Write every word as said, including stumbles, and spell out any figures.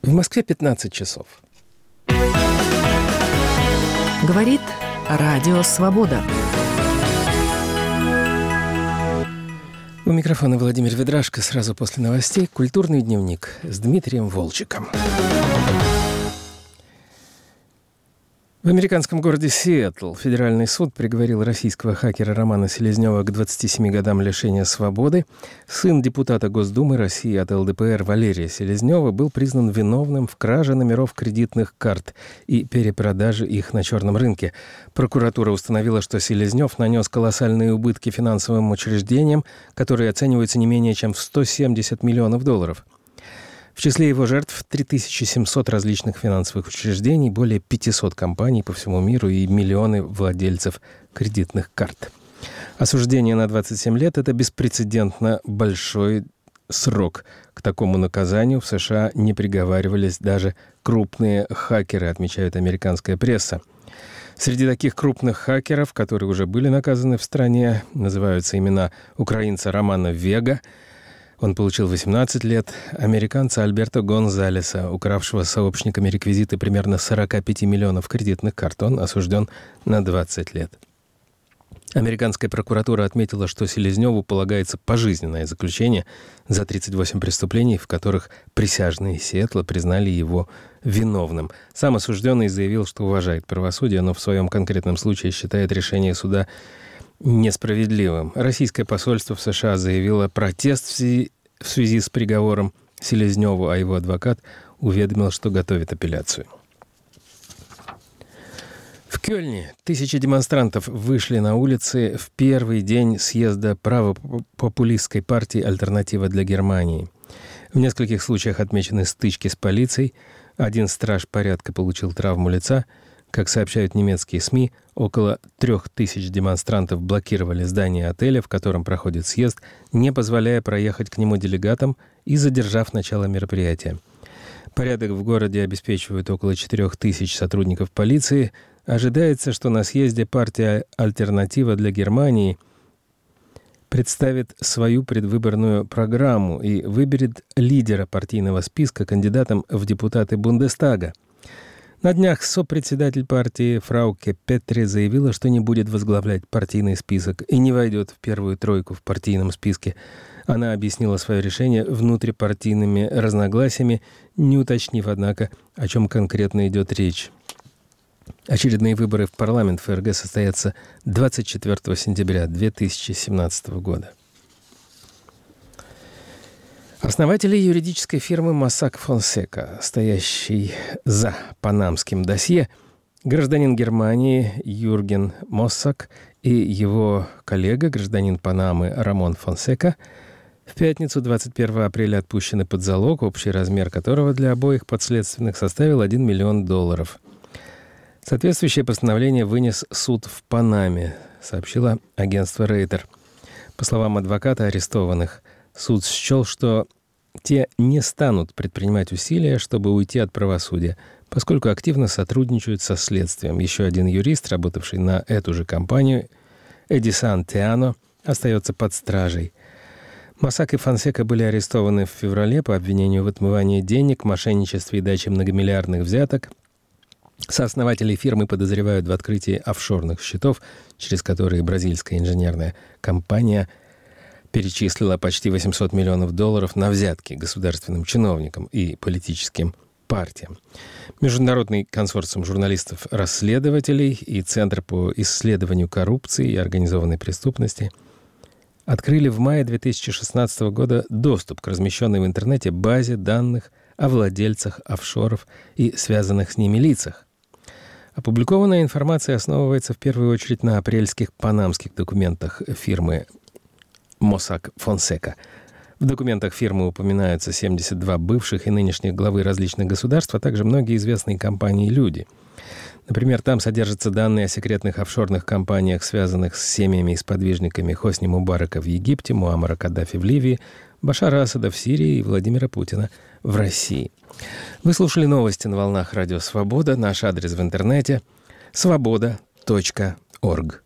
В Москве пятнадцать часов. Говорит Радио Свобода. У микрофона Владимир Ведрашко. Сразу после новостей «Культурный дневник» с Дмитрием Волчиком. В американском городе Сиэтл федеральный суд приговорил российского хакера Романа Селезнева к двадцати семи годам лишения свободы. Сын депутата Госдумы России от эл дэ пэ эр Валерия Селезнева был признан виновным в краже номеров кредитных карт и перепродаже их на черном рынке. Прокуратура установила, что Селезнев нанес колоссальные убытки финансовым учреждениям, которые оцениваются не менее чем в сто семьдесят миллионов долларов. В числе его жертв три тысячи семьсот различных финансовых учреждений, более пятьсот компаний по всему миру и миллионы владельцев кредитных карт. Осуждение на двадцать семь лет – это беспрецедентно большой срок. К такому наказанию в США не приговаривались даже крупные хакеры, отмечает американская пресса. Среди таких крупных хакеров, которые уже были наказаны в стране, называются имена украинца Романа Вега. Он получил восемнадцать лет, американца Альберто Гонзалеса, укравшего сообщниками реквизиты примерно сорок пять миллионов кредитных карт. Он осужден на двадцать лет. Американская прокуратура отметила, что Селезневу полагается пожизненное заключение за тридцать восемь преступлений, в которых присяжные Сиэтла признали его виновным. Сам осужденный заявил, что уважает правосудие, но в своем конкретном случае считает решение суда несправедливым. Российское посольство в США заявило протест в связи, в связи с приговором Селезневу, а его адвокат уведомил, что готовит апелляцию. В Кёльне тысячи демонстрантов вышли на улицы в первый день съезда правопопулистской партии «Альтернатива для Германии». В нескольких случаях отмечены стычки с полицией. Один страж порядка получил травму лица. Как сообщают немецкие СМИ, около трех тысяч демонстрантов блокировали здание отеля, в котором проходит съезд, не позволяя проехать к нему делегатам и задержав начало мероприятия. Порядок в городе обеспечивают около четырех тысяч сотрудников полиции. Ожидается, что на съезде партия «Альтернатива для Германии» представит свою предвыборную программу и выберет лидера партийного списка кандидатом в депутаты Бундестага. На днях сопредседатель партии Фрауке Петри заявила, что не будет возглавлять партийный список и не войдет в первую тройку в партийном списке. Она объяснила свое решение внутрипартийными разногласиями, не уточнив, однако, о чем конкретно идет речь. Очередные выборы в парламент ФРГ состоятся двадцать четвёртого сентября две тысячи семнадцатого года. Основатели юридической фирмы Mossack Fonseca, стоящей за панамским досье, гражданин Германии Юрген Моссак и его коллега, гражданин Панамы Рамон Фонсека, в пятницу двадцать первого апреля отпущены под залог, общий размер которого для обоих подследственных составил один миллион долларов. Соответствующее постановление вынес суд в Панаме, сообщило агентство Рейтер. По словам адвоката арестованных, суд счел, что те не станут предпринимать усилия, чтобы уйти от правосудия, поскольку активно сотрудничают со следствием. Еще один юрист, работавший на эту же компанию, Эдисан Теано, остается под стражей. Моссак и Фонсека были арестованы в феврале по обвинению в отмывании денег, мошенничестве и даче многомиллиардных взяток. Сооснователи фирмы подозревают в открытии офшорных счетов, через которые бразильская инженерная компания перечислила почти восемьсот миллионов долларов на взятки государственным чиновникам и политическим партиям. Международный консорциум журналистов-расследователей и Центр по исследованию коррупции и организованной преступности открыли в мае две тысячи шестнадцатого года доступ к размещенной в интернете базе данных о владельцах офшоров и связанных с ними лицах. Опубликованная информация основывается в первую очередь на апрельских панамских документах фирмы Mossack Fonseca. В документах фирмы упоминаются семьдесят два бывших и нынешних главы различных государств, а также многие известные компании и люди. Например, там содержатся данные о секретных офшорных компаниях, связанных с семьями и сподвижниками Хосни Мубарака в Египте, Муаммара Каддафи в Ливии, Башара Асада в Сирии и Владимира Путина в России. Вы слушали новости на волнах Радио Свобода. Наш адрес в интернете – свобода точка орг.